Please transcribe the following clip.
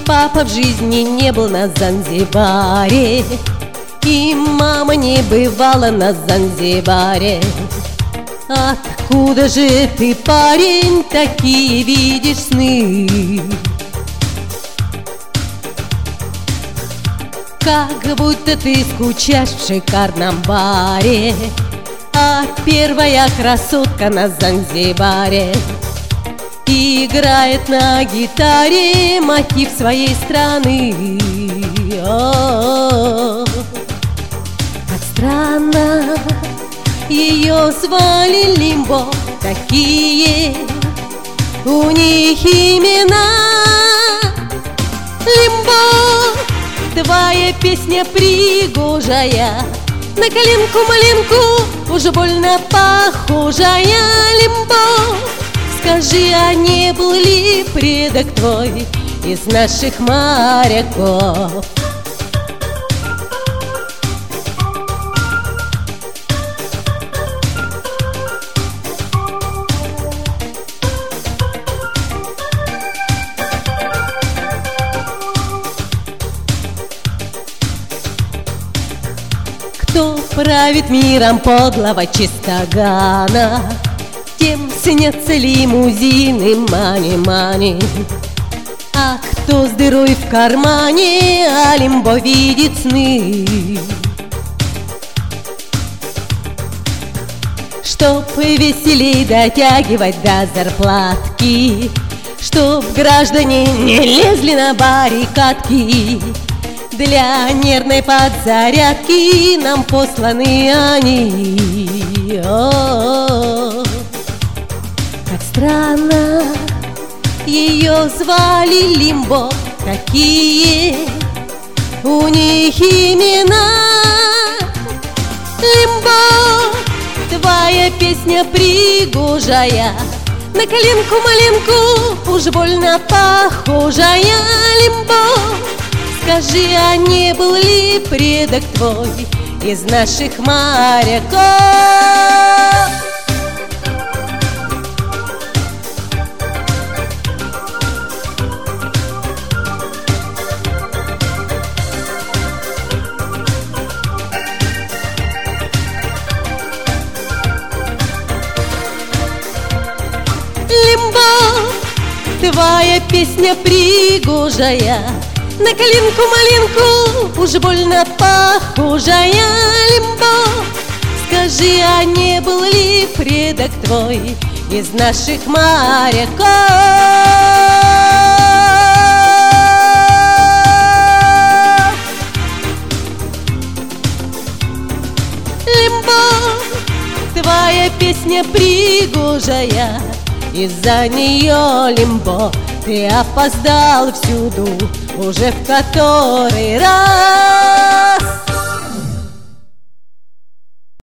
папа в жизни не был на Занзибаре, и мама не бывала на Занзибаре. Откуда же ты, парень, такие видишь сны? Как будто ты скучаешь в шикарном баре, а первая красотка на Занзибаре играет на гитаре мотив своей страны. О-о-о. Как странно, ее звали Лимбо, такие у них имена. Лимбо, твоя песня пригожая, на коленку-малинку уже больно похожая. Лимбо, скажи, а не был ли предок твой из наших моряков? Кто правит миром подлого чистогана, тем снятся лимузины, мани-мани. А кто с дырой в кармане, а Лимбо видит сны. Чтоб веселей дотягивать до зарплатки, чтоб граждане не лезли на баррикадки, для нервной подзарядки нам посланы они. О-о-о. Как странно, ее звали Лимбо, такие у них имена. Лимбо, твоя песня пригожая, на коленку-малинку уж больно похожая. Лимбо, скажи, а не был ли предок твой из наших моряков? Лимбо, твоя песня пригожая, на коленку-малинку уж больно похожая. Лимбо, скажи, а не был ли предок твой из наших моряков? Лимбо, твоя песня пригожая, из-за нее, Лимбо, ты опоздал всюду уже в который раз.